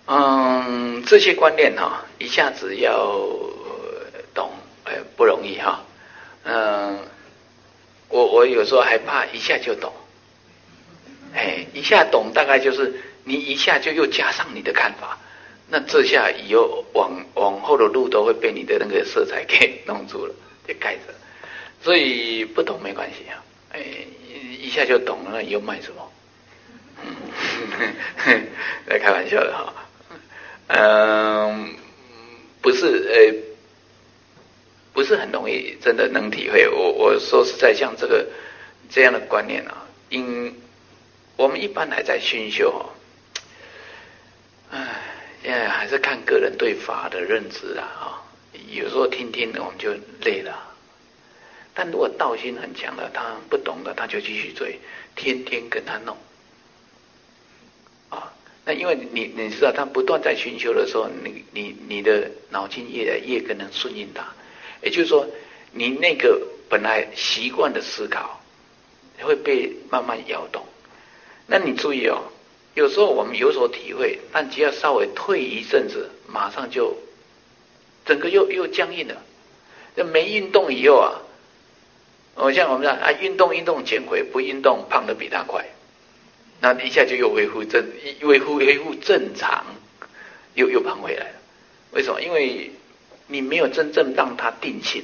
这些观念一下子要懂，不容易哈。我有时候还怕一下就懂，一下懂大概就是你一下就又加上你的看法，那这下以后往后的路都会被你的那个色彩给弄住了，给盖着。所以不懂没关系啊，一下就懂了，那以后卖什么？来开玩笑的哈。不是很容易，真的能体会。我说实在，像这样的观念啊，我们一般还在熏修现在还是看个人对法的认知有时候听我们就累了。但如果道心很强的，他不懂的，他就继续追，天天跟他弄那因为你知道，他不断在熏修的时候，你的脑筋越来越跟能顺应他，也就是说，你那个本来习惯的思考会被慢慢摇动。那你注意有时候我们有所体会，但只要稍微退一阵子，马上就整个又僵硬了。那没运动以后像我们讲运动减肥，不运动胖的比他快。那一下就又恢复正常，又胖回来了。为什么？因为你没有真正让他定心，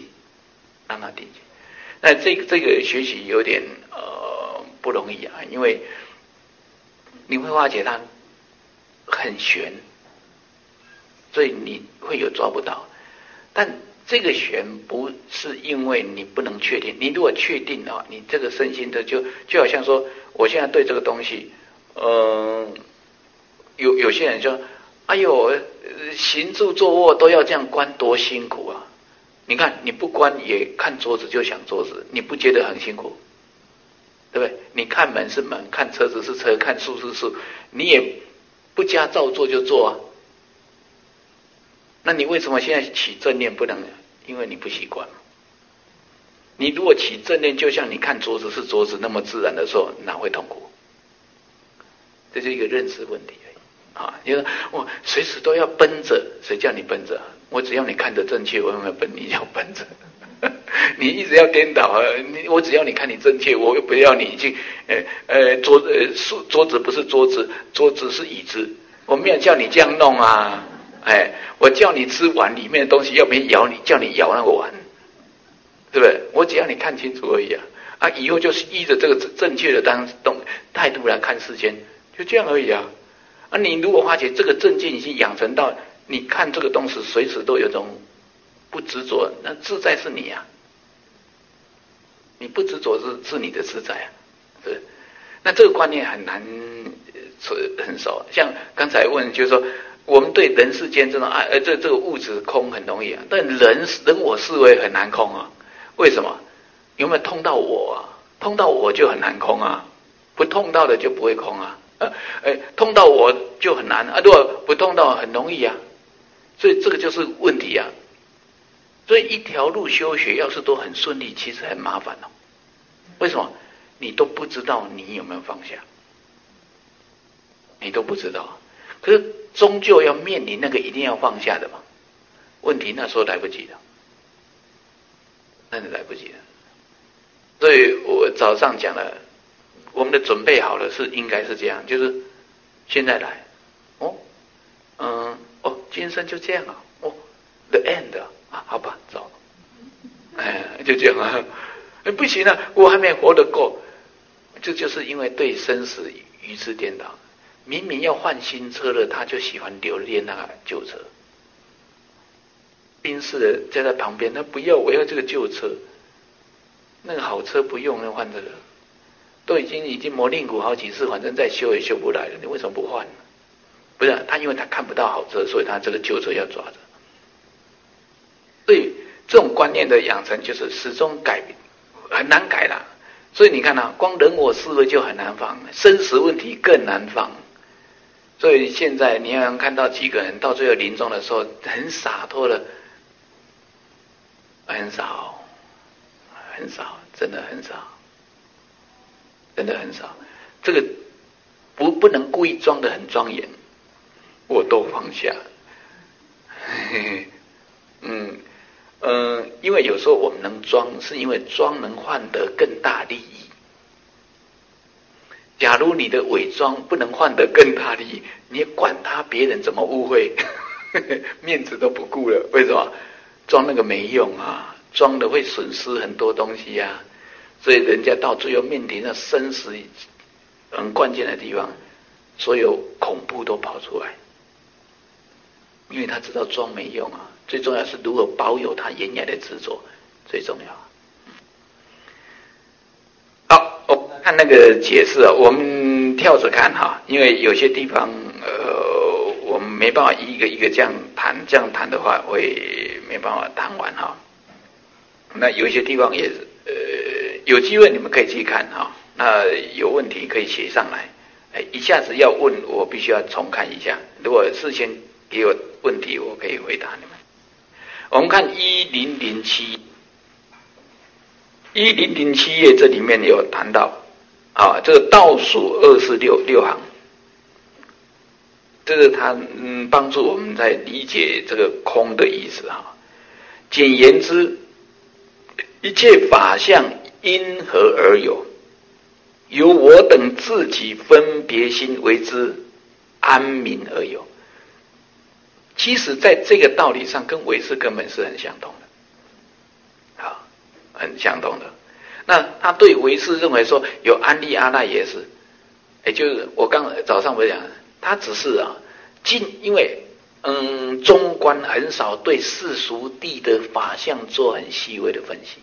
那这个学习有点不容易因为你会发觉它很悬，所以你会有抓不到。但这个悬不是因为你不能确定，你如果确定你这个身心的就好像说，我现在对这个东西，有些人说，哎呦，行住坐卧都要这样观，多辛苦啊！你看你不观也看桌子就想桌子，你不觉得很辛苦？对不对？你看门是门，看车子是车，看树是树，你也不加照做就做那你为什么现在起正念不能？因为你不习惯。你如果起正念，就像你看桌子是桌子那么自然的时候，哪会痛苦？这是一个认识问题你说我随时都要奔着，谁叫你奔着？我只要你看得正确，我有没有奔？你要奔着。你一直要颠倒我只要你看你正确，我又不要你去桌子不是桌子，桌子是椅子，我没有叫你这样弄我叫你吃碗里面的东西，要不要叫你咬那个碗，对不对？我只要你看清楚而已以后就是依着这个正确的态度来看世间，就这样而已你如果发觉这个正见已经养成到你看这个东西随时都有种不执着，那自在是你你不执着是你的自在是。那这个观念很难很少。像刚才问就是说，我们对人世间这种这个物质空很容易但人我思维很难空为什么？有没有通到我通到我就很难空不通到的就不会空通到我就很难如果不通到很容易所以这个就是问题所以一条路修学要是都很顺利，其实很麻烦为什么？你都不知道你有没有放下，你都不知道。可是终究要面临那个一定要放下的嘛。问题那时候来不及了，那是来不及了。所以我早上讲了，我们的准备好了应该是这样，就是现在来今生就这样the end 好吧，走，就这样不行我还没活得够。这就是因为对生死愚痴颠倒，明明要换新车了，他就喜欢留恋那个旧车。宾士的就在旁边，他不要，我要这个旧车，那个好车不用，要换这个。都已经磨令鼓好几次，反正再修也修不来了，你为什么不换呢？不是他，因为他看不到好车，所以他这个旧车要抓着。所以这种观念的养成，就是始终很难改啦。所以你看光人我思维就很难放，生死问题更难放。所以现在你要看到几个人到最后临终的时候很洒脱的，很少，真的很少，真的很少。这个不能故意装得很庄严。 我都放下。因为有时候我们能装，是因为装能换得更大利益。假如你的伪装不能换得更大利益，你管他别人怎么误会，面子都不顾了。为什么？装那个没用啊，装的会损失很多东西啊。所以人家到最后面临着生死很关键的地方，所有恐怖都跑出来，因为他知道装没用啊。最重要是如何保有他原来的执着，最重要。好，我们看那个解释啊，我们跳着看哈，因为有些地方我们没办法一个一个这样谈，这样谈的话会没办法谈完哈。那有一些地方也有机会你们可以去看哈。那有问题可以写上来，一下子要问我必须要重看一下。如果事先给我问题，我可以回答你们。我们看1007页，这里面有谈到啊，这个倒数246行，这个它帮助我们在理解这个空的意思哈。简言之，一切法相因何而有？由我等自己分别心为之安民而有。其实在这个道理上跟唯识根本是很相同的，啊，很相同的。那他对唯识认为说有安立阿赖耶识，也就是我刚早上我讲，他只是啊因为中观很少对世俗谛的法相做很细微的分析，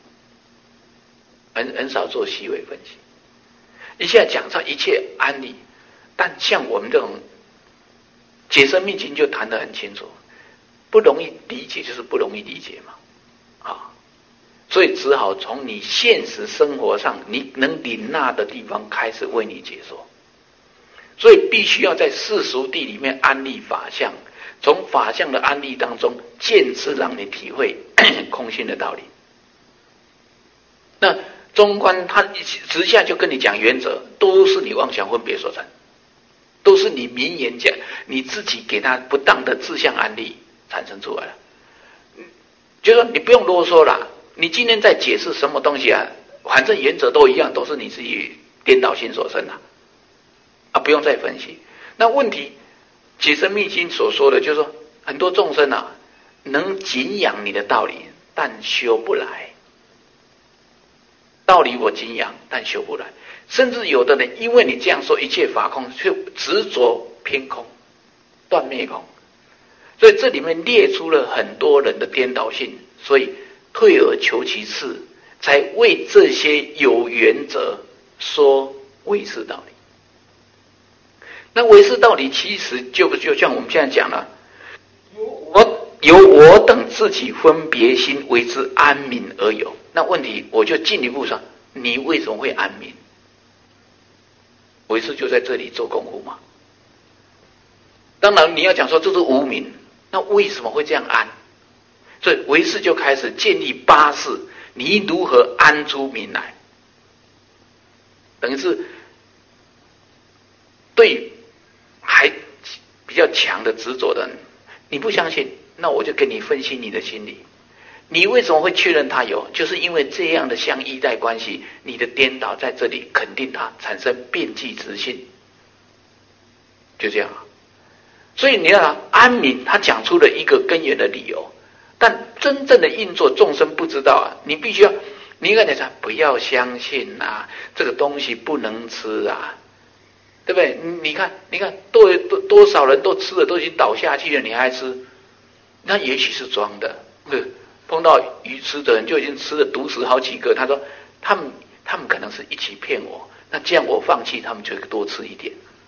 很少做细微分析。一下讲上一切安立，但像我们这种解深密经就谈得很清楚，不容易理解就是不容易理解嘛，啊，所以只好从你现实生活上你能领纳的地方开始为你解说，所以必须要在世俗谛里面安立法相，从法相的安立当中渐次让你体会空性的道理。那中观他直下就跟你讲原则，都是你妄想分别所成，都是你明言讲，你自己给他不当的自相安立产生出来了。就说你不用啰嗦啦，你今天在解释什么东西啊，反正原则都一样，都是你自己颠倒心所生啊，不用再分析。那问题解深密经所说的就是说，很多众生啊能敬仰你的道理，但修不来。道理我敬仰，但修不来。甚至有的人因为你这样说一切法空，却执着偏空，断灭空。所以这里面列出了很多人的颠倒性，所以退而求其次，才为这些有原则说唯识道理。那唯识道理其实就像我们现在讲了，由我等自己分别心为之安民而有。那问题我就进一步说，你为什么会安民？唯识就在这里做功夫嘛。当然你要讲说这是无明，那为什么会这样安？所以唯识就开始建立八事，你如何安出民来？等于是对还比较强的执着的人，你不相信，那我就给你分析你的心理。你为什么会确认他有？就是因为这样的相依赖关系，你的颠倒在这里肯定他，产生遍计执性，就这样。所以你看安民他讲出了一个根源的理由，但真正的运作众生不知道啊，你必须要，你跟你讲不要相信啊，这个东西不能吃啊，对不对？你看多少人都吃了，都已经倒下去了，你还吃？那也许是装的。碰到愚痴的人就已经吃了毒死好几个，他说他们可能是一起骗我，那这样我放弃，他们就多吃一点。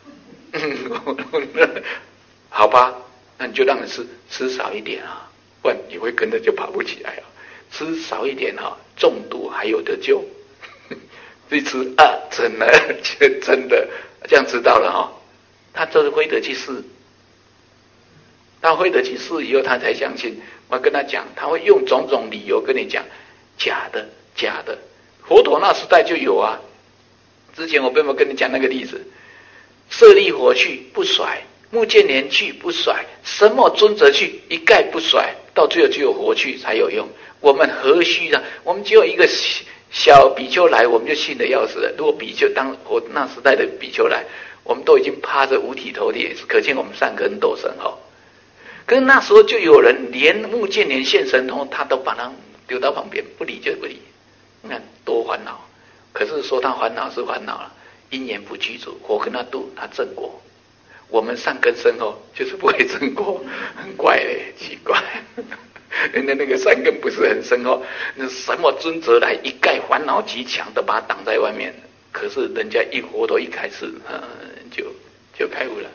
好吧，那你就让你吃少一点啊，不然你会跟着就爬不起来啊。吃少一点啊，中毒还有得救。一吃啊，真的这样知道了哈。他这是灰得去试，他灰得去试以后，他才相信。我跟他讲，他会用种种理由跟你讲，假的。佛陀那时代就有啊。之前我有没有跟你讲那个例子？舍利火去不甩， 目犍连去不甩，什么尊者去一概不甩，到最后只有佛去才有用。我们何须呢？我们只有一个小比丘来，我们就信得要死了。如果比丘当我那时代的比丘来，我们都已经趴着五体投地，可见我们善根多深厚。可是那时候就有人连目犍连现神通，他都把他丢到旁边，不理就不理。你看多烦恼。可是说他烦恼是烦恼了，因缘不具足，佛跟他度，他正果。我们善根深厚，就是不会正果，很怪嘞，奇怪。人家那个善根不是很深厚，那什么尊者来一概烦恼极强的把他挡在外面。可是人家一佛陀一开始，就开悟了。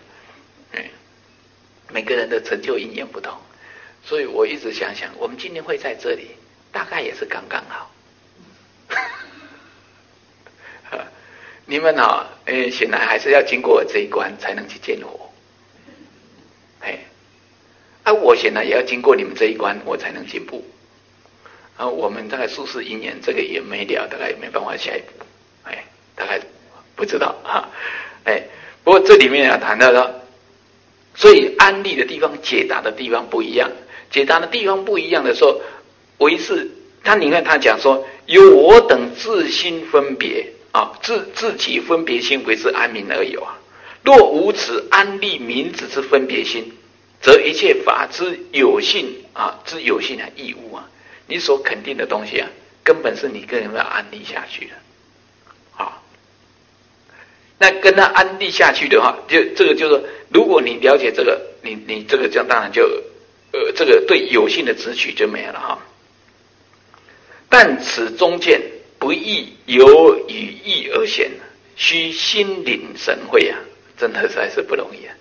每个人的成就因缘不同，所以我一直想，我们今天会在这里，大概也是刚刚好。你们显然还是要经过这一关才能去见佛。我显然也要经过你们这一关，我才能进步。我们大概宿世因缘这个也没了，大概也没办法下一步。大概不知道不过这里面谈到了，所以安立的地方、解答的地方不一样。解答的地方不一样的时候，唯是你看他讲说，由我等自心分别自己分别心为之安民而有若无此安立名字之分别心，则一切法之有性之有性义务你所肯定的东西根本是你个人要安立下去的。那跟他安立下去的话，就这个就是说，如果你了解这个，你这个这样当然就这个对有性的执取就没了但此中间不易由语义而显，需心领神会真的实在是不容易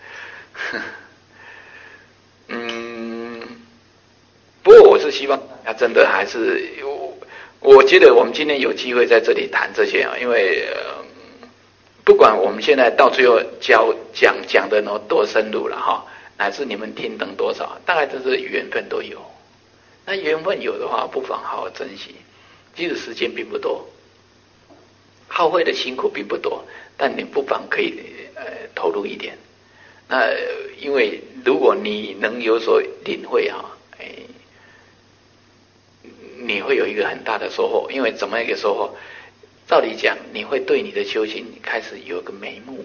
不过我是希望真的还是我觉得我们今天有机会在这里谈这些因为不管我们现在到最后讲的多深入了乃至你们听等多少，大概都是缘分都有。那缘分有的话，不妨好好珍惜。即使时间并不多，耗费的辛苦并不多，但你不妨可以投入一点。那因为如果你能有所领会你会有一个很大的收获。因为怎么一个收获？照理讲，你会对你的修行开始有个眉目，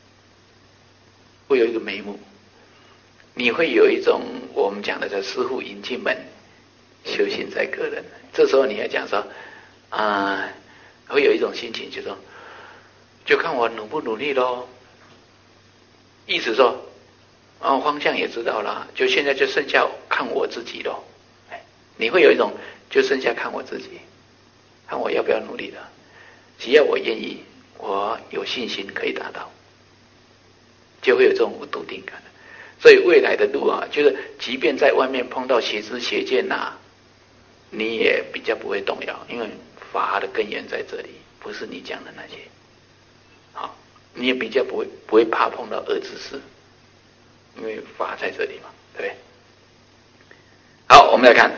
会有一个眉目，你会有一种我们讲的叫师父引进门，修行在个人。这时候你要讲说会有一种心情，就看我努不努力咯。意思说方向也知道了，就现在就剩下看我自己咯。你会有一种就剩下看我自己，看我要不要努力了。只要我愿意，我有信心可以达到，就会有这种笃定感。所以未来的路就是即便在外面碰到邪知邪见你也比较不会动摇，因为法的根源在这里，不是你讲的那些。你也比较不会怕碰到恶知识，因为法在这里嘛，对不对？好，我们来看，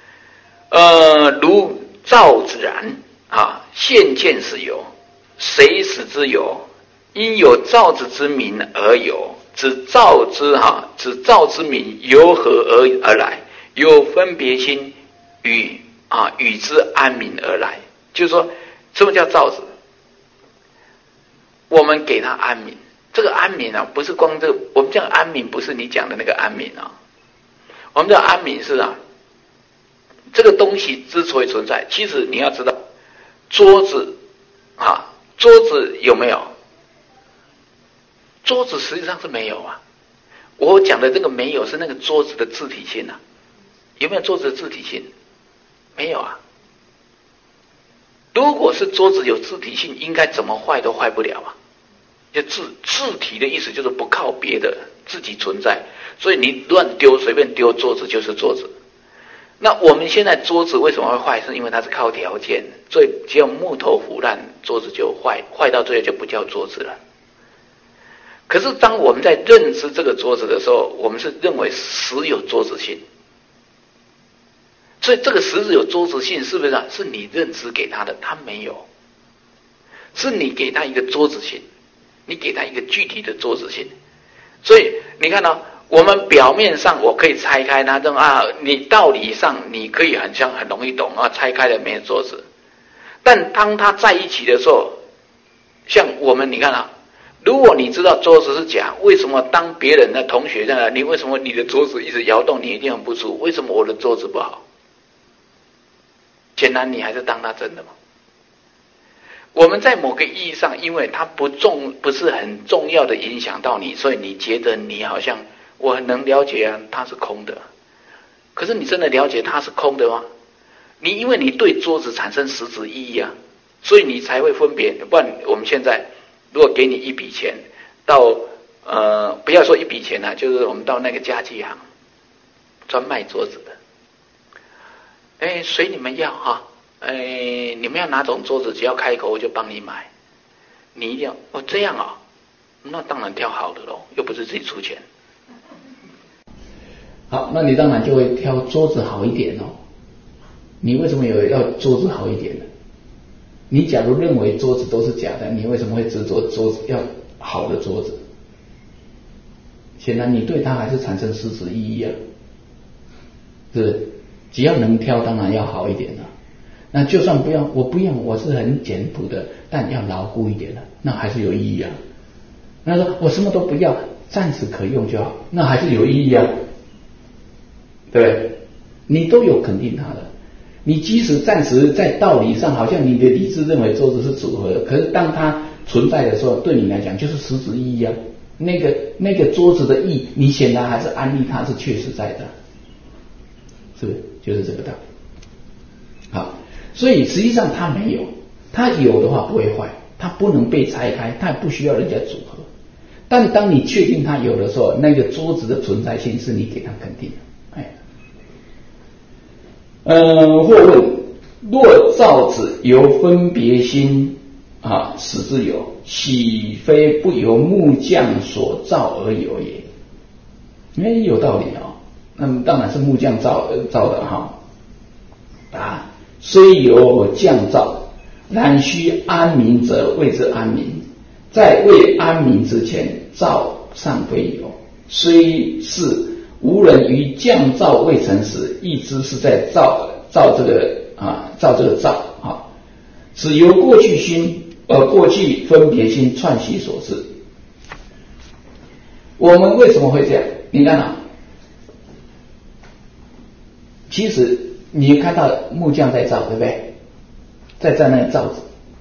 如赵子然现见是有，谁使之有？因有造之之名而有，只造之名由何而来？有分别心与之安民而来。就是说，什么叫造之？我们给他安民，这个安民不是光这个，我们讲安民不是你讲的那个安民我们的安民是这个东西之所以存在，其实你要知道，桌子有没有？桌子实际上是没有我讲的这个没有是那个桌子的自体性有没有桌子的自体性？没有如果是桌子有自体性，应该怎么坏都坏不了就自体的意思就是不靠别的，自己存在。所以你乱丢，随便丢桌子就是桌子。那我们现在桌子为什么会坏？是因为它是靠条件，所以只有木头腐烂，桌子就坏到最后就不叫桌子了。可是当我们在认知这个桌子的时候，我们是认为实有桌子性。所以这个实质有桌子性是不是是你认知给他的？他没有，是你给他一个桌子性，你给他一个具体的桌子性。所以你看哦，我们表面上我可以拆开它，你道理上你可以很容易懂啊，拆开了没有桌子。但当它在一起的时候，像我们你看啊，如果你知道桌子是假，为什么当别人的同学在你为什么你的桌子一直摇动，你一定很不舒服？为什么我的桌子不好？显然你还是当它真的嘛。我们在某个意义上，因为它不是很重要的影响到你，所以你觉得你好像我很能了解啊，它是空的。可是你真的了解它是空的吗？因为你对桌子产生实质意义啊，所以你才会分别。不然我们现在如果给你一笔钱，到不要说一笔钱啊，就是我们到那个家具行，专卖桌子的，随你们要哈。你们要哪种桌子，只要开口我就帮你买。你一定要这样啊，那当然挑好的咯，又不是自己出钱。 好，那你当然就会挑桌子好一点哦。你为什么有要桌子好一点的？你假如认为桌子都是假的，你为什么会执着桌子要好的桌子？显然你对它还是产生实质意义啊，是不是？只要能挑，当然要好一点啊。那就算我不用，我是很简朴的，但要牢固一点的，那还是有意义啊。那说我什么都不要，暂时可用就好，那还是有意义啊，对不对？你都有肯定它的，你即使暂时在道理上好像你的理智认为桌子是组合的，可是当它存在的时候，对你来讲就是实质意义啊。那个桌子的意，你显然还是安利它是确实在的，是不是？就是这个道理。好。所以实际上它没有，它有的话不会坏，它不能被拆开，它也不需要人家组合。但当你确定它有的时候，那个桌子的存在性是你给它肯定的。或问：若造子由分别心使之有，岂非不由木匠所造而有也？有道理哦。那么当然是木匠造的哈。答案。虽有匠造，然须安民者谓之安民。在未安民之前，造尚非有。虽是无人于匠造未成时，亦知是在造这个造。只由过去心过去分别心串习所致。我们为什么会这样？你看啊，其实你看到木匠在造，对不对？在造那个造子，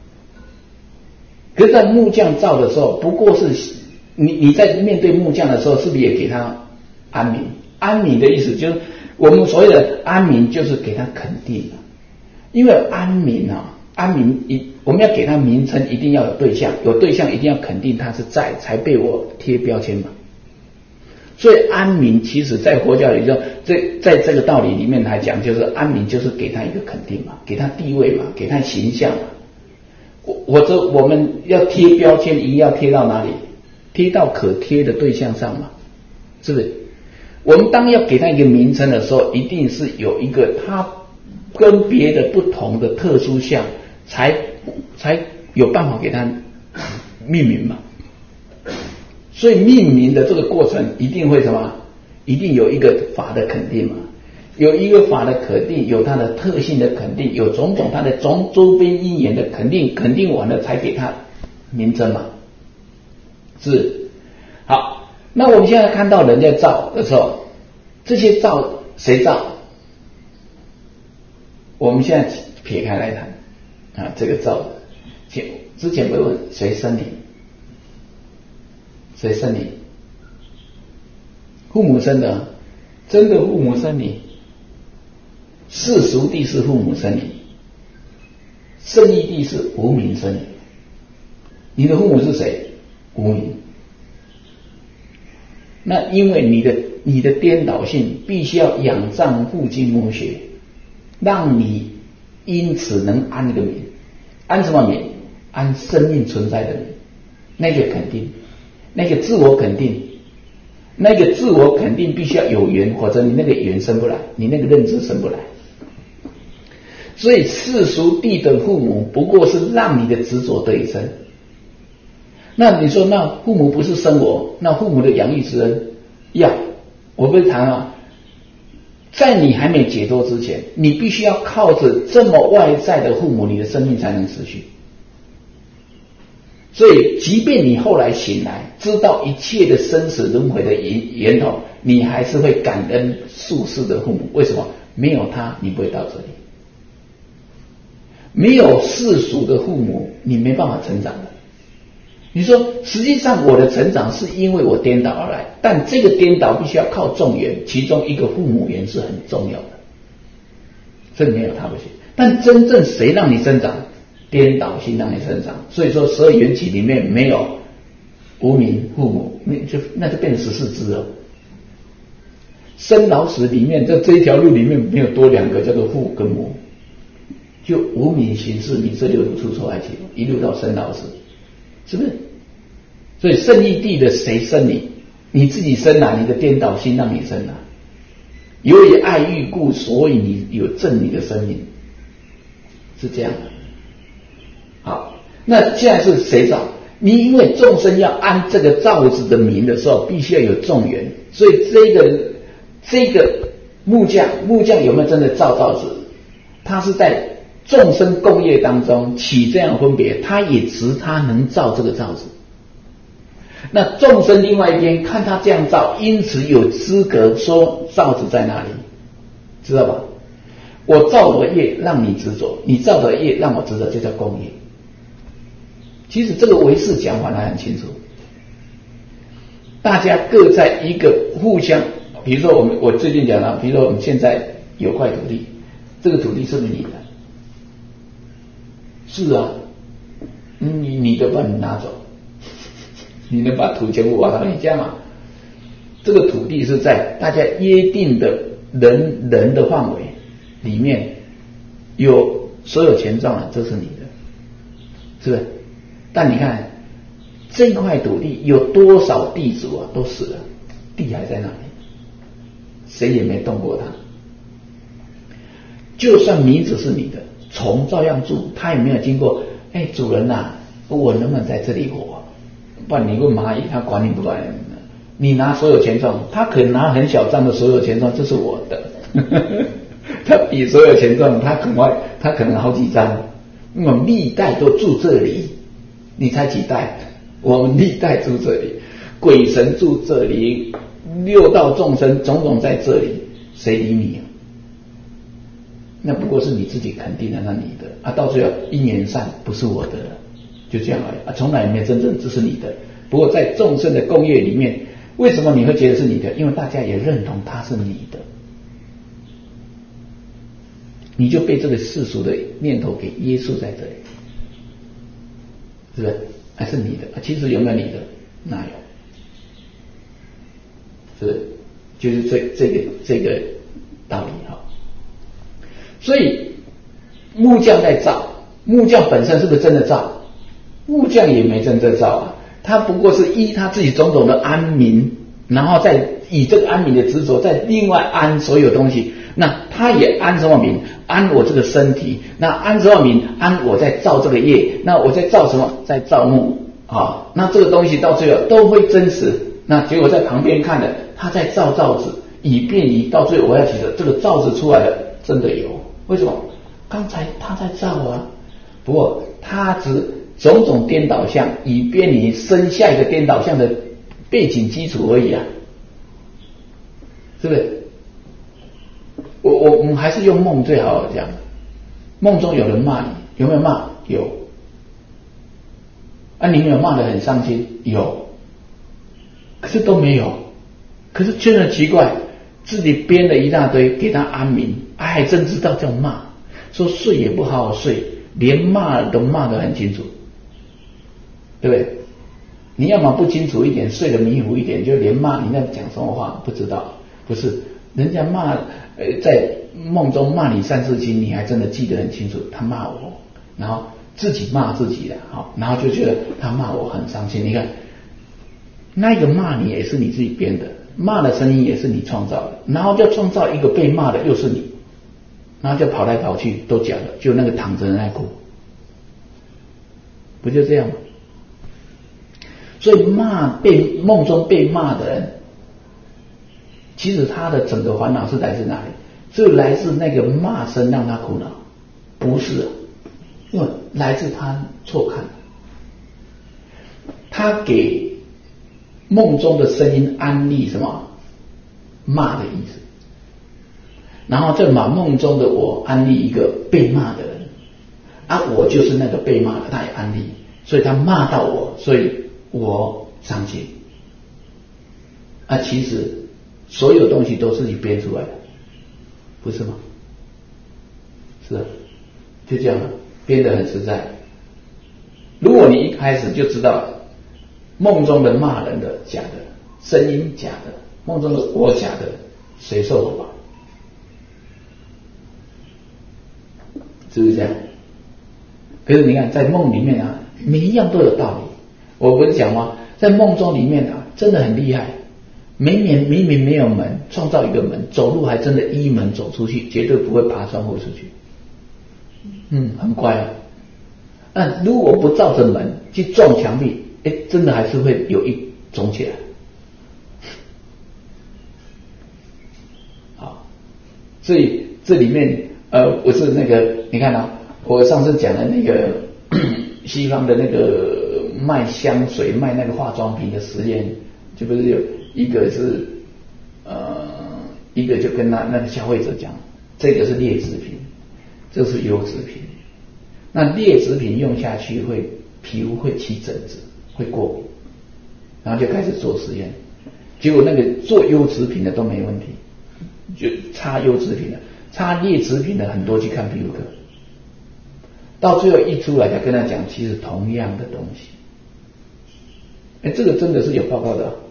可是在木匠造的时候，不过是你在面对木匠的时候，是不是也给他安民？安民的意思就是我们所谓的安民，就是给他肯定的。因为安民我们要给他名称，一定要有对象，有对象一定要肯定他是在，才被我贴标签嘛。所以安民其实在佛教里中，在这个道理里面来讲，就是安民就是给他一个肯定嘛，给他地位嘛，给他形象嘛。我们要贴标签，一定要贴到哪里？贴到可贴的对象上嘛，是不是？我们当要给他一个名称的时候，一定是有一个他跟别的不同的特殊项，才有办法给他命名嘛。所以命名的这个过程一定会什么？一定有一个法的肯定嘛，有一个法的肯定，有它的特性的肯定，有种种它的周边因缘的肯定，肯定完了才给它名称嘛。是。好，那我们现在看到人在造的时候，这些造谁造？我们现在撇开来谈这个造之前不是问谁生你？谁生你？父母生的，真的父母生你。世俗地是父母生你，圣义地是无名生你。你的父母是谁？无名。那因为你的颠倒性，必须要仰仗父精母血，让你因此能安一个名。安什么名？安生命存在的名，那个肯定。那个自我肯定，那个自我肯定必须要有缘，否则你那个缘生不来，你那个认知生不来。所以世俗地的父母不过是让你的执着得以生。那你说，那父母不是生我，那父母的养育之恩， 要，我不是谈啊，在你还没解脱之前，你必须要靠着这么外在的父母，你的生命才能持续。所以即便你后来醒来，知道一切的生死轮回的源头，你还是会感恩宿世的父母。为什么？没有他你不会到这里，没有世俗的父母你没办法成长的。你说实际上我的成长是因为我颠倒而来，但这个颠倒必须要靠众缘，其中一个父母缘是很重要的，所以没有他不行。但真正谁让你生长？颠倒性让你生长。所以说12缘起里面没有无明父母，那就变成14支了。生老死里面，在这一条路里面没有多两个叫做父跟母，就无明行识你这6路出错爱起，一路到生老死，是不是？所以圣义地的谁生你？你自己生啊，你的颠倒心让你生啊。由于爱欲故，所以你有正你的生命，是这样的。好，那现在是谁造？你因为众生要安这个造子的名的时候，必须要有众缘，所以这个木匠有没有真的造子？他是在众生共业当中起这样分别，他也值他能造这个造子。那众生另外一边看他这样造，因此有资格说造子在哪里，知道吧？我造我的业让你执着，你造的业让我执着，就叫共业。其实这个唯识讲法还很清楚，大家各在一个互相，比如说我最近讲了，比如说我们现在有块土地，这个土地是不是你的？是啊，你的把你拿走，你能把土全部挖到你家吗？这个土地是在大家约定的人的范围里面，有所有权状了，这是你的，是不是？但你看这块土地有多少地主啊都死了，地还在那里，谁也没动过它。就算名字是你的，虫照样住，他也没有经过主人啊，我能不能在这里活？不然你问蚂蚁，他管你不管你？你拿所有权状，他可能拿很小张的所有权状，这是我的他比所有权状他可能好几张，我们历代都住这里，你猜几代？我们历代住这里，鬼神住这里，6道众生种种在这里，谁理你啊？那不过是你自己肯定的，那你的啊，到最后因缘善不是我的了，就这样而已啊，从来没有真正这是你的。不过在众生的共业里面，为什么你会觉得是你的？因为大家也认同它是你的，你就被这个世俗的念头给约束在这里，是不是？还是你的？其实有没有你的？哪有？是不是？就是这个道理哈。所以木匠在造，木匠本身是不是真的造？木匠也没真正造啊，他不过是依他自己种种的安民，然后再以这个安民的执着，再另外安所有东西。那他也安什么名？安我这个身体。那安什么名？安我在造这个业。那我在造什么？在造木啊。那这个东西到最后都会真实。那结果在旁边看的，他在造子，以便于到最后我要提的这个造子出来的真的有。为什么？刚才他在造啊，不过他只种种颠倒相，以便你生下一个颠倒相的背景基础而已啊，是不是？我们还是用梦最好讲，梦中有人骂你，有没有骂？有。啊，你没有骂得很伤心？有。可是都没有，可是真的奇怪，自己编了一大堆给他安眠，还真知道叫骂，说睡也不好好睡，连骂都骂得很清楚，对不对？你要么不清楚一点，睡得迷糊一点，就连骂你在讲什么话不知道，不是人家骂在梦中骂你3、4经，你还真的记得很清楚，他骂我，然后自己骂自己了，好，然后就觉得他骂我很伤心。你看那个骂你也是你自己编的，骂的声音也是你创造的，然后就创造一个被骂的又是你，然后就跑来跑去都假的，就那个躺着人在哭，不就这样吗？所以梦中被骂的人， 其实他的整个烦恼是来自哪里？是来自那个骂声让他苦恼？不是，因为来自他错看，他给梦中的声音安利什么骂的意思，然后再把梦中的我安利一个被骂的人啊，我就是那个被骂的，他也安利，所以他骂到我，所以我伤心啊。其实所有东西都是你编出来的，不是吗？是啊，就这样了，编得很实在。如果你一开始就知道梦中的骂人的假的，声音假的，梦中的我假的，谁受得了？是不是这样？可是你看，在梦里面啊，每一样都有道理。我不是讲吗？在梦中里面啊，真的很厉害。明明没有门，创造一个门，走路还真的依门走出去，绝对不会爬窗户出去。很乖啊。那如果不照着门去撞墙壁，真的还是会有一肿起来。好，所以这里面不是那个，你看啊，我上次讲的那个西方的那个卖香水、卖那个化妆品的实验，就不是有一个是一个就跟那个消费者讲，这个是劣质品，这是优质品。那劣质品用下去皮肤会起疹子，会过敏，然后就开始做实验，结果那个做优质品的都没问题，就擦优质品的，擦劣质品的很多去看皮肤科，到最后一出来才跟他讲，其实同样的东西，这个真的是有报告的，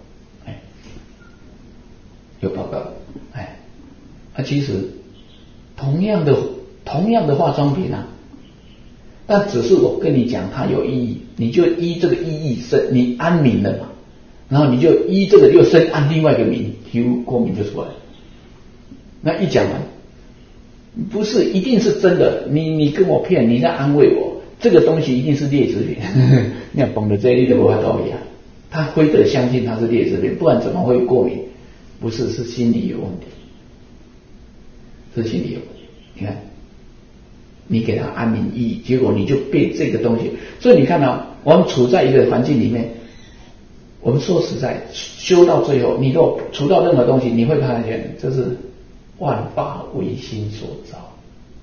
有报告，其实同样的化妆品啊，但只是我跟你讲它有意义，你就依这个意义你安敏了嘛，然后你就依这个又深按另外一个敏，皮肤过敏就出来了。那一讲完，不是一定是真的，你跟我骗，你在安慰我，这个东西一定是劣质品。你看绑的这一粒的不道理啊，他非得相信它是劣质品，不然怎么会过敏？不是，是心理有问题，是心理有问题。你看，你给他安宁意义，结果你就被这个东西。所以你看啊，我们处在一个环境里面，我们说实在，修到最后，你如果处到任何东西，你会发现这是万法唯心所造。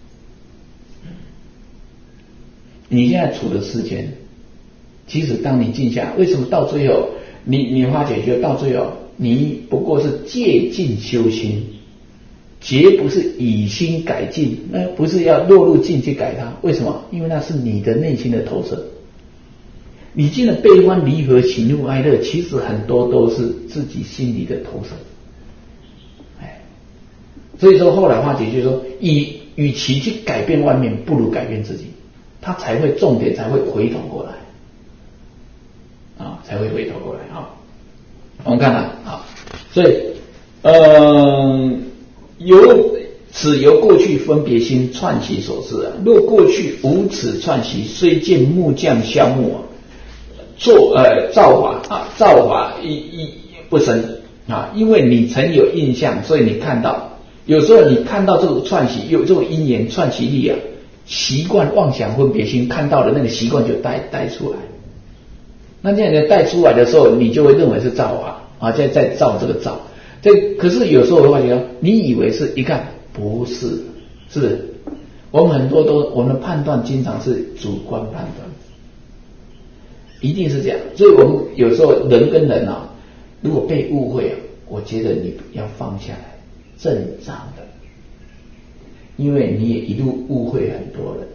你现在处的世间，其实当你静下，为什么到最后你发觉觉得到最后你不过是借境修心，绝不是以心改境，那不是要落入境去改它。为什么？因为那是你的内心的投射。你进了悲欢离合喜怒哀乐，其实很多都是自己心里的投射。所以说后来化解就是说，与其去改变外面，不如改变自己，他才会重点才会回头过来啊，才会回头过来啊。我们看看啊，所以由过去分别心串习所致啊。若过去无此串习，虽见木匠削木啊，造法亦不生啊。因为你曾有印象，所以你看到，有时候你看到这个串习，有这种因缘串习力啊，习惯妄想分别心看到的那个习惯就带出来。那这样你带出来的时候，你就会认为是造法啊，在造这个造。可是有时候的话，你以为是，一看不是，是不是？我们很多我们的判断经常是主观判断，一定是这样。所以我们有时候人跟人啊，如果被误会啊，我觉得你要放下来，正常的，因为你也一路误会很多人，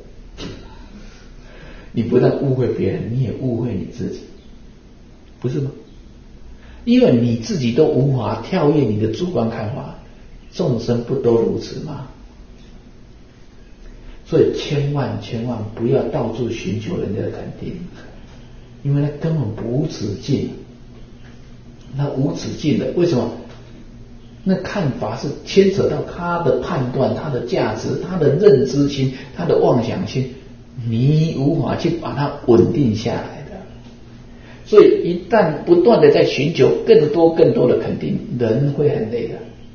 你不但误会别人，你也误会你自己，不是吗？因为你自己都无法跳跃你的主观看法，众生不都如此吗？所以千万不要到处寻求人家的肯定，因为那根本无止境，那无止境的。为什么？那看法是牵扯到他的判断、他的价值、他的认知心、他的妄想心，你无法去把它稳定下来的。所以一旦不断的在寻求更多的肯定，人会很累的。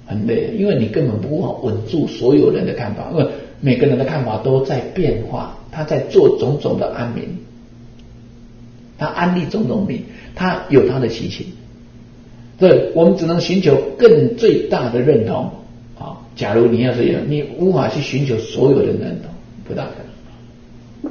很累，因为你根本无法稳住所有人的看法，因为每个人的看法都在变化，他在做种种的安民，他安利种种力，他有他的习性，对，我们只能寻求更最大的认同啊。假如你要是有，你无法去寻求所有人的认同，不大可能。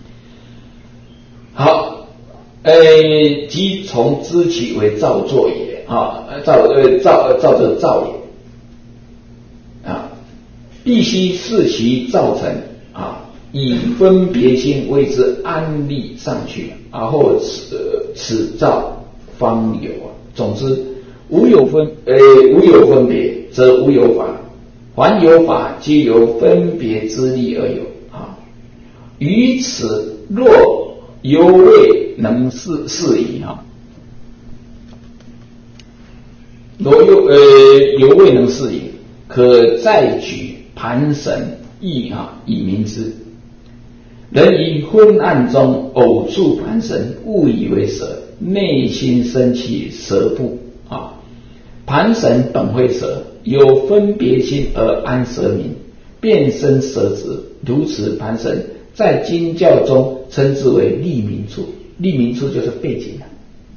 好，即从知其为造作也啊，造这造也啊，必须视其造成啊，以分别心为之安立上去，而后此造方有啊。总之，无有分别，则无有法；凡有法，皆由分别之力而有啊。于此若犹未能事矣啊，犹未能事矣，可再举盘神意啊，以明之。人于昏暗中偶触盘神，误以为蛇，内心生起蛇怖啊。盘神本非蛇，有分别心而安蛇名，便生蛇子。如此盘神在经教中称之为立名处，立名处就是背景啊。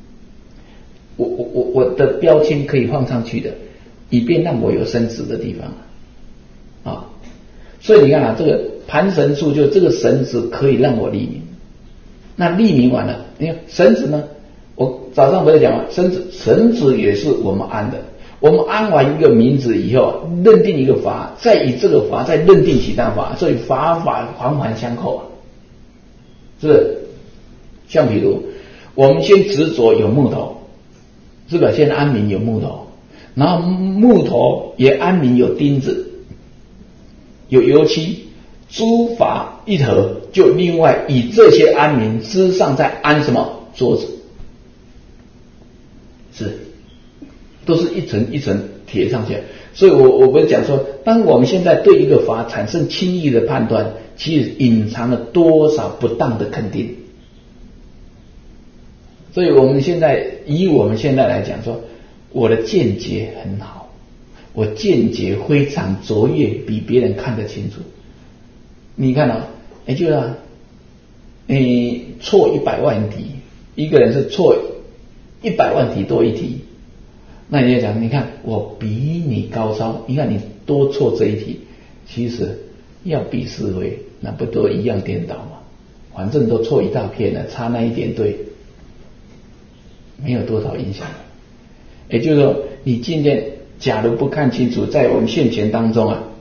我的标签可以放上去的，以便让我有升值的地方啊。所以你看啊，这个盘神处就这个绳子可以让我立名。那立名完了，你看绳子呢？我早上不是讲吗？绳子也是我们安的。我们安完一个名字以后，认定一个法，再以这个法再认定其他法，所以法环环相扣啊。是不是？像比如我们先执着有木头，是吧？先安名有木头，然后木头也安名有钉子，有油漆，诸法一合，就另外以这些安名之上再安什么桌子，是，都是一层一层贴上去。所以我不是讲说，当我们现在对一个法产生轻易的判断，其实隐藏了多少不当的肯定。所以我们现在来讲说，我的见解很好，我见解非常卓越，比别人看得清楚。你看啊，就是啊，错100万题，一个人是错100万题多一题，那你就讲，你看我比你高超，你看你多错这一题，其实要比是非，那不都一样颠倒吗？反正都错一大片了，差那一点对，没有多少影响。也就是说，你今天假如不看清楚，在我们现前当中啊，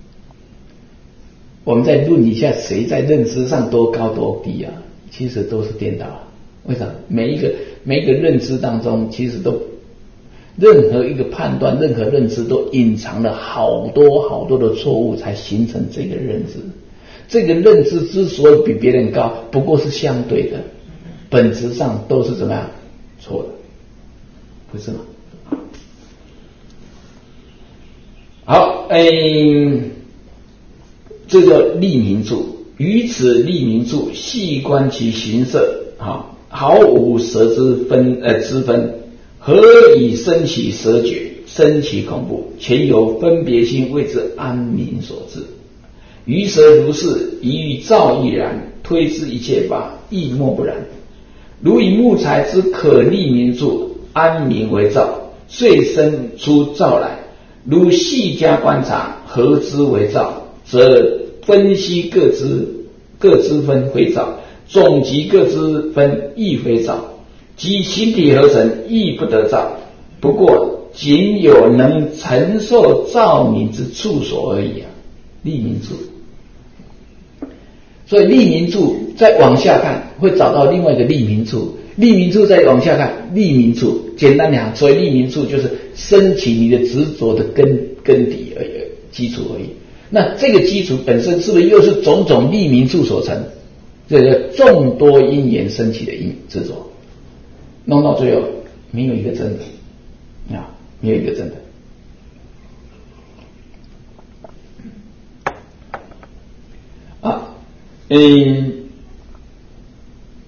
我们再论一下谁在认知上多高多低啊，其实都是颠倒。为什么？每一个认知当中，其实都任何一个判断，任何认知都隐藏了好多好多的错误，才形成这个认知。这个认知之所以比别人高，不过是相对的，本质上都是怎么样错的，不是吗？好，这叫立名处。于此立名处，细观其形色，毫无蛇之分，何以生起蛇觉，生起恐怖？全由分别心谓之安民所致。于蛇如是，宜于造亦然，推之一切法，亦莫不然。如以木材之可立名处，安民为造，遂生出造来。如细加观察，何之为造？则分析各之分非造，总集各之分亦非造，即形体合成亦不得造，不过仅有能承受造名之处所而已啊。立名处，所以立名处再往下看，会找到另外一个立名处。立名处再往下看，立名处简单讲，所谓立名处就是升起你的执着的根底而已，基础而已。那这个基础本身是不是又是种种立名处所成？这个众多因缘升起的执着，弄到最后没有一个真的啊，没有一个真的。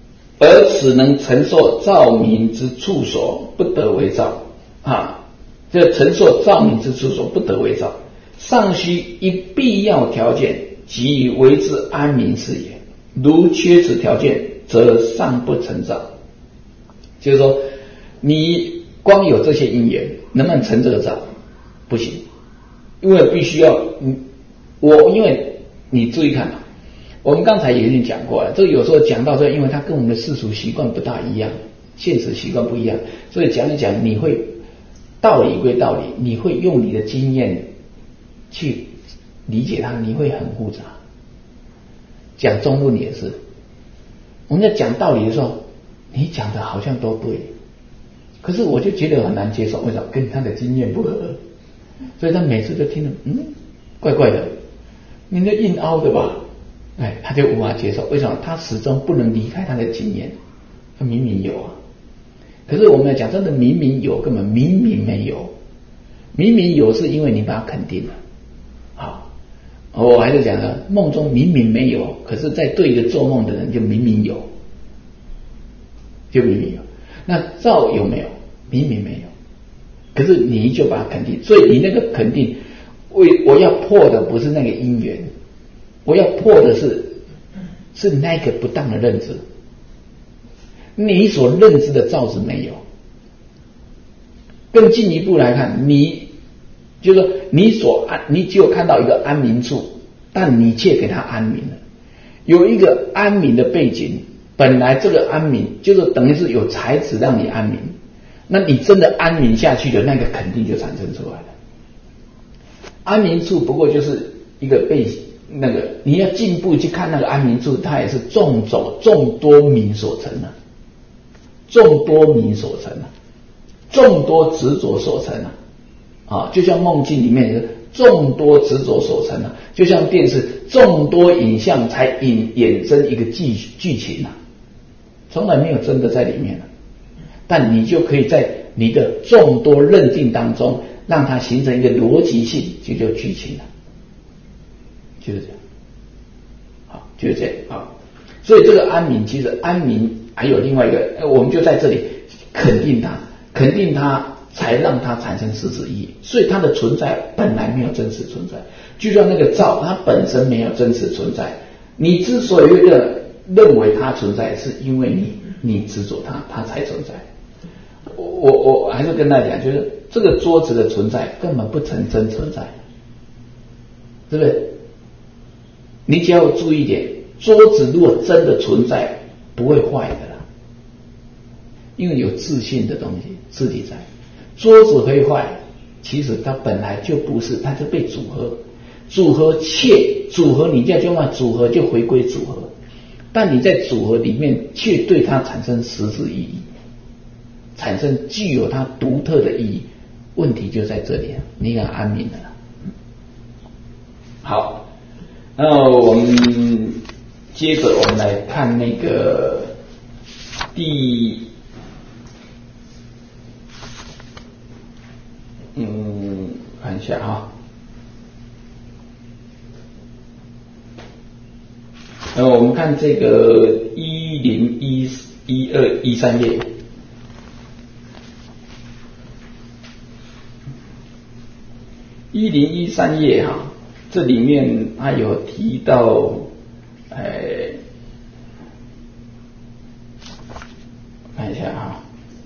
而此能承受造名之处所，不得为造啊。 这陈述照明之处所不得为照，尚须一必要条件，即以为之安民是也。如缺此条件，则尚不成照。就是说，你光有这些因缘，能不能成这个照？不行，因为必须要因为你注意看啊，我们刚才也已经讲过了，这个有时候讲到这，因为它跟我们的世俗习惯不大一样，现实习惯不一样，所以讲一讲，你会道理归道理，你会用你的经验去理解它，你会很复杂。讲中论也是，我们在讲道理的时候，你讲的好像都对，可是我就觉得很难接受，为什么？跟他的经验不合，所以他每次都听了，怪怪的，你那硬凹的吧？他就无法接受，为什么？他始终不能离开他的经验，他明明有啊，可是我们要讲真的，明明有，根本明明没有，明明有是因为你把它肯定了。好，我还是讲了，梦中明明没有，可是在对一个做梦的人就明明有，就明明有。那照有没有？明明没有，可是你就把它肯定，所以你那个肯定，我要破的不是那个因缘，我要破的是那个不当的认知。你所认知的照是没有。更进一步来看，你就是说你只有看到一个安民处，但你却给他安民了。有一个安民的背景，本来这个安民就是等于是有材质让你安民，那你真的安民下去的那个肯定就产生出来了。安民处不过就是一个背景，那个你要进一步去看那个安民处，它也是众多民所成的，众多民所成的，众多执着所成的就像梦境里面的众多执着所成的，就像电视众多影像才衍生一个剧情从来没有真的在里面但你就可以在你的众多认定当中，让它形成一个逻辑性，就叫剧情了，就是这样。好，就是这样。好，所以这个安民，其实安民还有另外一个，我们就在这里肯定它才让它产生实质意义。所以它的存在本来没有真实存在，就像那个照，它本身没有真实存在。你之所以认为它存在，是因为你执着它才存在。我还是跟大家讲，就是这个桌子的存在根本不成真存在，对不对？你只要注意一点，桌子如果真的存在，不会坏的啦，因为有自信的东西自己在。桌子会坏，其实它本来就不是，它就被组合你这样就嘛，组合就回归组合，但你在组合里面却对它产生实质意义，产生具有它独特的意义，问题就在这里你敢安民了。好，那我们接着我们来看那个看一下我们看这个101213页。1013页这里面它有提到看一下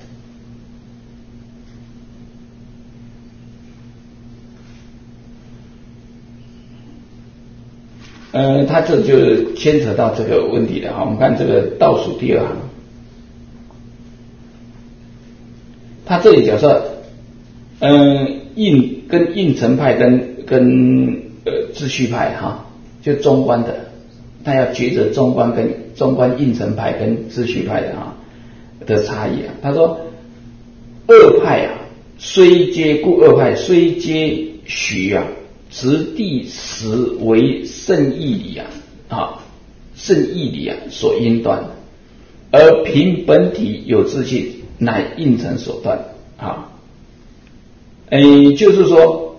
它这就牵扯到这个问题了我们看这个倒数第二行，它这里假设应成派跟秩序派就中观的，他要抉择中观应成派跟秩序派的差异他说二派虽皆故二派虽皆许直地实为圣义理圣义理所应断，而凭本体有自信，乃应成所断就是说，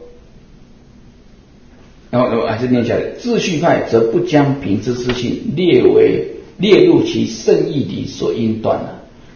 然后我还是念下来，秩序派则不将凭之自信列入其圣义理所应断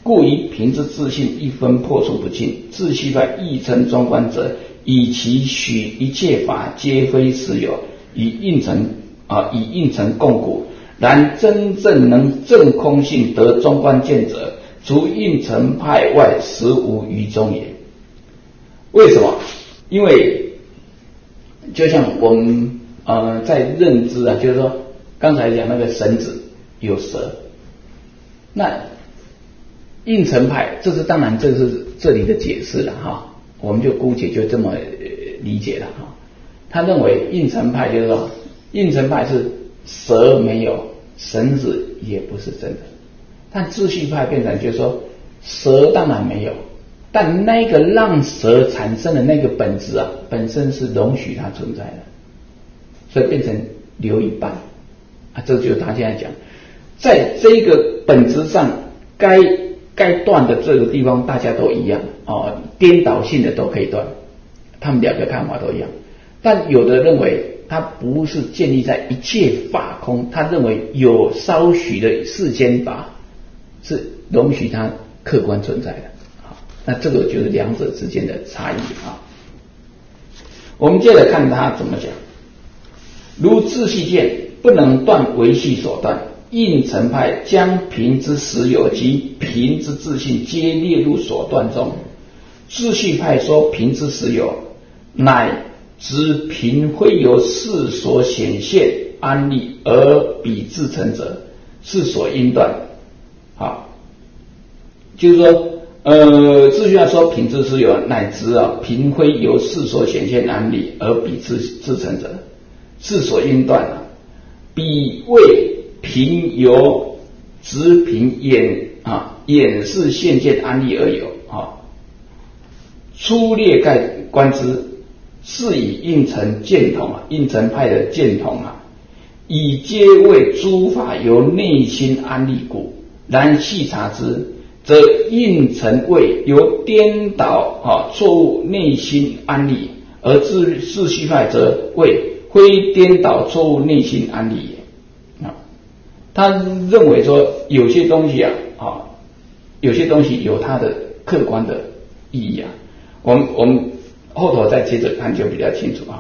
故于凭之自信一分破除不尽。自序派亦称中观者，以其许一切法皆非实有，以应成共古。然真正能证空性得中观见者，除应成派外，实无余中也。为什么？因为就像我们在认知啊，就是说刚才讲那个绳子有蛇，那应成派，这是当然这是这里的解释了哈，我们就姑且就这么理解了哈。他认为应成派就是说，应成派是蛇没有，绳子也不是真的。但秩序派变成就是说，蛇当然没有，但那个让蛇产生的那个本质啊，本身是容许它存在的，所以变成留一半啊，这就是他现在讲，在这个本质上该断的这个地方大家都一样哦，颠倒性的都可以断，他们两个看法都一样。但有的认为它不是建立在一切法空，他认为有稍许的世间法是容许它客观存在的。好，那这个就是两者之间的差异啊。我们接着看他怎么讲。如自序见不能断为序所断，应成派将凭之实有及凭之自信皆列入所断中。自序派说凭之实有，乃知凭非由事所显现安立而彼自成者，是所应断。好，就是说自序派说凭之实有，乃知凭非由事所显现安立而彼自成者，是所应断啊。彼为凭由直凭演示现见安立而有啊。粗略概观之，是以应成见同啊，应成派的见同啊，以皆为诸法由内心安立故。然细察之，则应成谓由颠倒错误内心安立，而自序派则谓非颠倒错误内心安立也。他认为说有些东西有些东西有它的客观的意义啊。我们后头再接着看就比较清楚啊。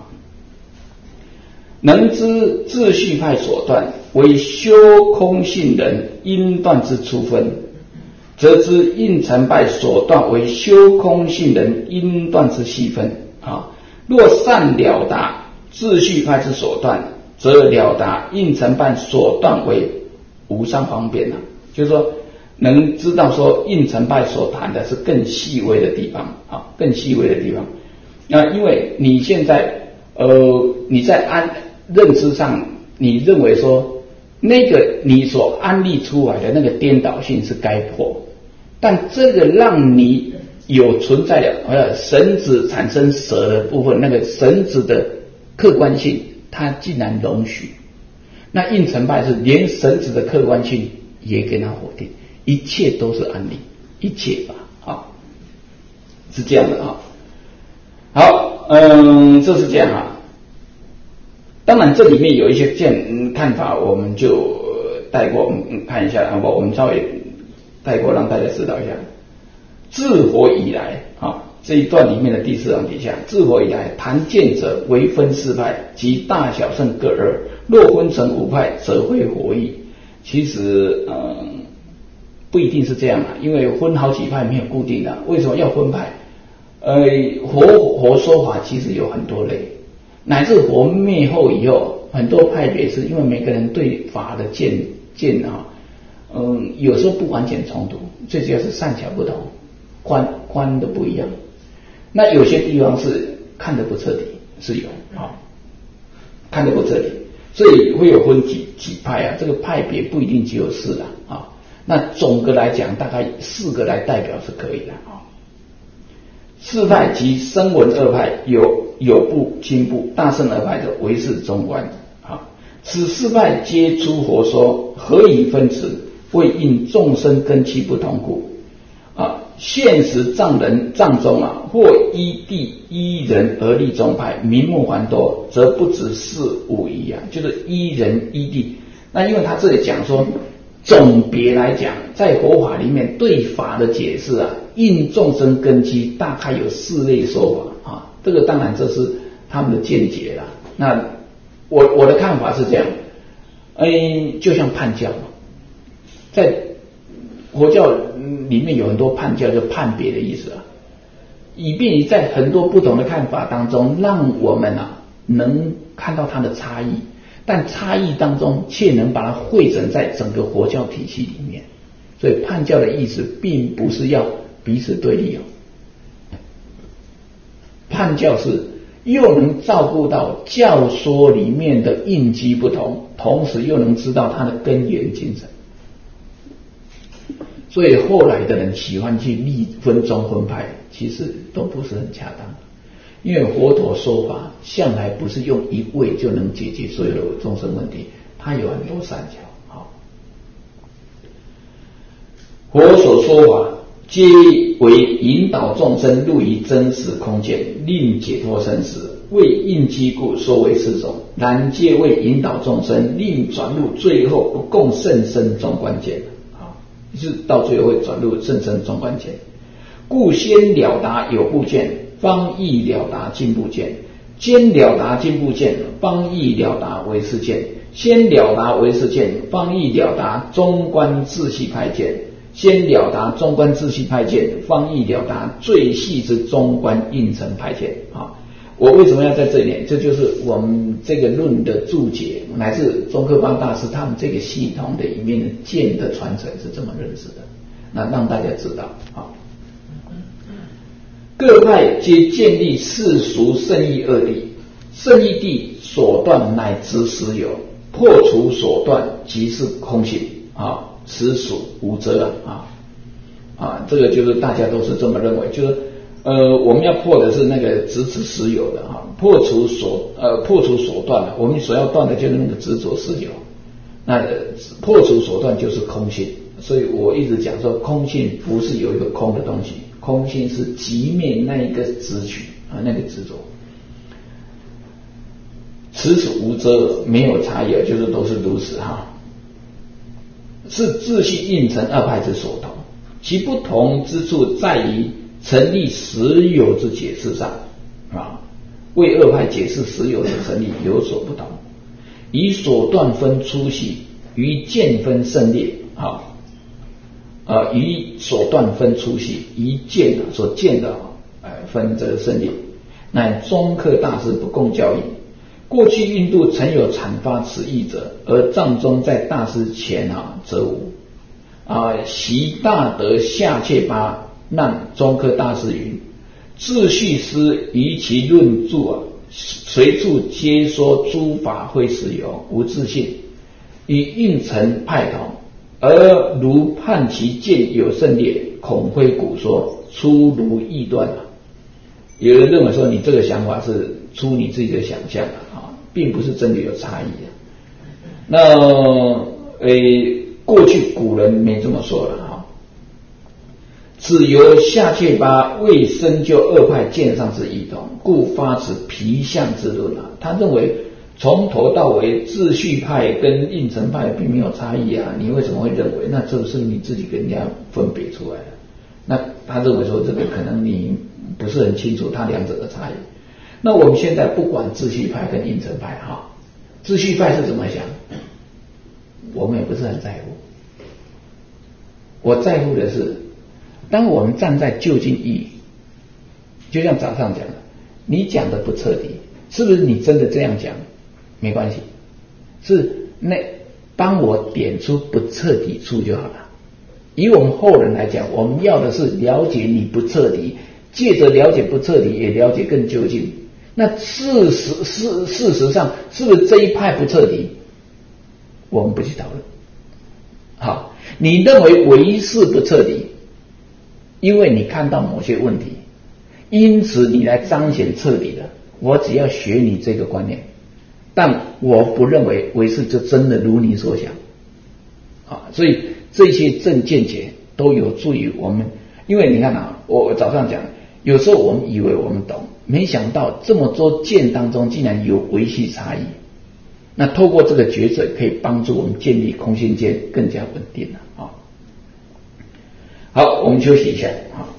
能知自序派所断为修空性人应断之初分，则知应成派所断为修空性人应断之细分啊。若善了达自序派之所断，则了达应成派所断为无上方便啊，就是说能知道说应成派所谈的是更细微的地方啊，更细微的地方。那因为你现在你在认知上，你认为说那个你所安立出来的那个颠倒性是该破，但这个让你有存在的绳子产生蛇的部分，那个绳子的客观性它竟然容许。那应成派是连绳子的客观性也给它否定，一切都是安立，一切法是这样的啊。好，这是这样啊。当然，这里面有一些看法，我们就带过，看一下，我们稍微带过，让大家知道一下。自佛以来这一段里面的第四行底下，自佛以来谈见者为分四派，即大小乘各二。若分成五派，则会活义。其实不一定是这样啊，因为分好几派没有固定的。为什么要分派？佛说法其实有很多类，乃至佛灭后以后，很多派别是因为每个人对法的见有时候不完全冲突，最主要是善巧不同，观的不一样。那有些地方是看得不彻底，是有看得不彻底，所以会有分几派啊。这个派别不一定只有4啊。那总的来讲，大概4个来代表是可以的啊。4派即声闻2派，有部、经部、大乘2派的唯识中观啊。此4派皆诸佛说，何以分此？为应众生根器不同故啊。现实藏中或依地依人而立宗派，名目繁多，则不止4、5、1啊，就是依人依地。那因为他这里讲说， 总别来讲，在佛法里面对法的解释啊，应众生根基大概有4类说法啊。这个当然这是他们的见解啦。那我的看法是这样，就像叛教，在佛教里面有很多叛教，就判别的意思啊，以便于在很多不同的看法当中，让我们啊能看到它的差异。但差异当中却能把它汇整在整个佛教体系里面，所以叛教的意思并不是要彼此对立哦。叛教是又能照顾到教说里面的印基不同，同时又能知道它的根源精神。所以后来的人喜欢去立分宗分派，其实都不是很恰当。因为佛陀说法向来不是用一味就能解决所有的众生问题，它有很多善巧。好，佛所说法皆为引导众生入于真实空间，令解脱生死，为应机故说为4种，然皆为引导众生令转入最后不共甚深中关键。好，是到最后会转入甚深中关键，故先了达有部见，方易了达进步见，先了达进步见，方易了达唯识见，先了达唯识见，方易了达中观自系派见，先了达中观自系派见，方易了达最细之中观应成派见。我为什么要在这里？这就是我们这个论的注解，乃至宗喀巴大师他们这个系统的里面的见的传承是这么认识的，那让大家知道。各派皆建立世俗圣义二谛，圣义谛所断乃执实有，破除所断即是空性实属无遮这个就是大家都是这么认为，就是我们要破的是那个执持实有的破除所断我们所要断的就是那个执着实有，那破除所断就是空性。所以我一直讲说，空性不是有一个空的东西，空性是寂灭那一个执取那个执着，此属无遮，没有差异，就是都是如此是自系应成二派之所同，其不同之处在于成立实有之解释上为二派解释实有的成立有所不同，以所断分粗细，于见分胜劣以所断分粗细，以见所见的分这个胜劣，乃宗喀大师不共教义。过去印度曾有阐发此义者，而藏中在大师前则无习大德夏切巴让宗喀大师云：自序师于其论著随处皆说诸法非实有，无自性，与应成派同，而如判其见有胜劣，恐非古说，出如臆断有人认为说你这个想法是出你自己的想象并不是真的有差异那过去古人没这么说了只由夏切巴未深究二派见上之异同，故发此皮相之论他认为从头到尾自序派跟应成派并没有差异你为什么会认为？那这是你自己跟人家分别出来的。那他认为说这个可能你不是很清楚它两者的差异。那我们现在不管自序派跟应成派自序派是怎么想，我们也不是很在乎。我在乎的是，当我们站在究竟意义，就像早上讲的，你讲的不彻底，是不是你真的这样讲没关系，是那帮我点出不彻底处就好了。以我们后人来讲，我们要的是了解你不彻底，借着了解不彻底也了解更究竟。那事实上是不是这一派不彻底，我们不去讨论。好，你认为唯识不彻底，因为你看到某些问题，因此你来彰显彻底的，我只要学你这个观念，但我不认为唯识就真的如你所想所以这些正见解都有助于我们。因为你看我早上讲，有时候我们以为我们懂，没想到这么多见当中竟然有微细差异。 那透过这个抉择，可以帮助我们建立空性见更加稳定了啊。好，我们休息一下啊。